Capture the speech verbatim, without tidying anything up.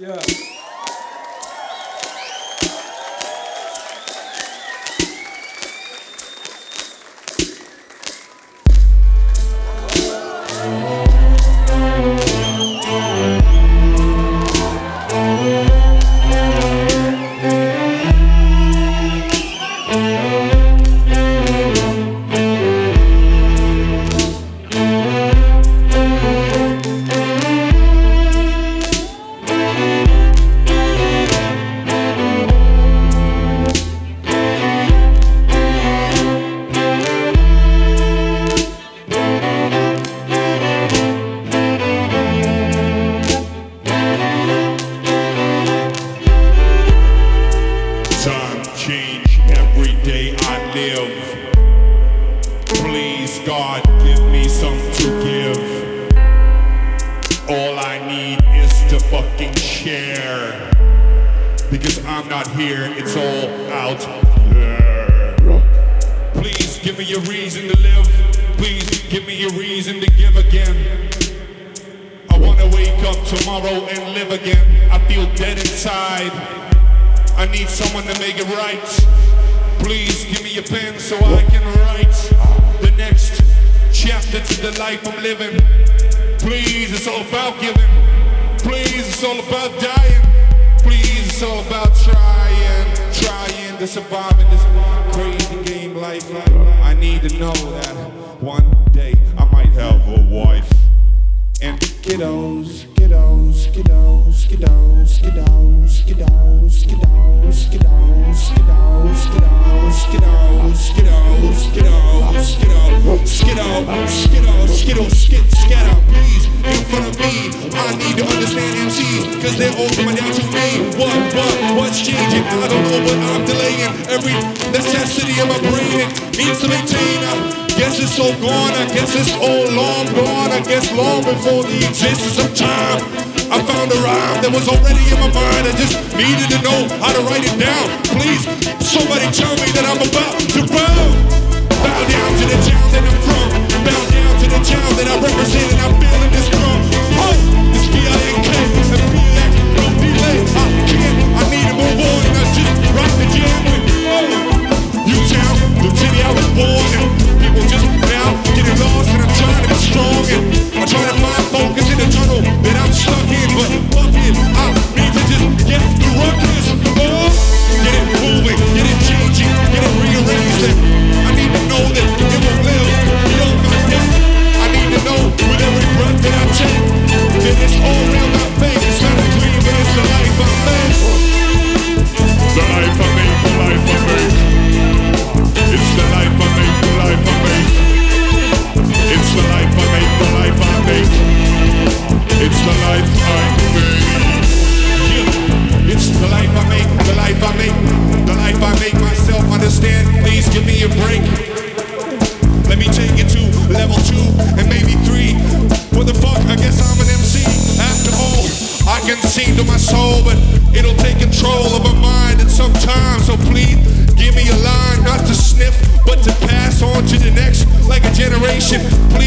Yeah. Change every day I live. Please, God, give me some to give. All I need is to fucking share. Because I'm not here, it's all out there. Please give me a reason to live. Please give me a reason to give again. I wanna wake up tomorrow and live again. I feel dead inside. I need someone to make it right. Please give me a pen so I can write the next chapter to the life I'm living. Please, it's all about giving. Please, it's all about dying. Please, it's all about trying, trying to survive in this crazy game life. I need to know that one day I might have a wife and kiddos, kiddos, kiddos, kiddos, kiddos, kiddos, kiddos, kiddos, kiddos, kiddos, kiddos, kiddos, kiddos, kiddos, kiddos, kiddos, skittle, skit, scatter, please, in front of me. I need to understand M Cs, cause they're all coming down to me. What, what, what's changing? I don't know, but I'm delaying every necessity of my brain. It needs to maintain. I guess it's all gone, I guess it's all long gone. I guess long before the existence of time, I found a rhyme that was already in my mind. I just needed to know how to write it down. Please, somebody tell me that I'm about to bow. Bow down to the town that I'm from. Bow down to the town that I represent, and I'm feeling this drum. Oh, it's P I N K and P X, no delay. I can't, I need to move on, and I just rock the jam with oh, U-Town, the city I was born in. People just now getting lost, and I'm trying to be strong, and I'm trying to find focus in the tunnel that I'm stuck in. But fuck it, I need to just get the ruckus. Oh, get it moving, get it changing, get it rearranging. I need to know that it will live beyond my death. I need to know with every breath that I take that it's all real, not fake. It's not a dream, but it's the life I make. The life I make, the life I make. It's the life I make, the life I make. It's the life I make, the life I make. It's the life I make. Yeah. It's the life I make, the life I make. The life I make myself understand. Please give me a break. Let me take it to level two and maybe three. What the fuck? I guess I'm an M C. After all, I can sing to my soul, but it'll take control of my mind at some time. So please give me a line, not to sniff, but to pass on to the next, like a generation. Please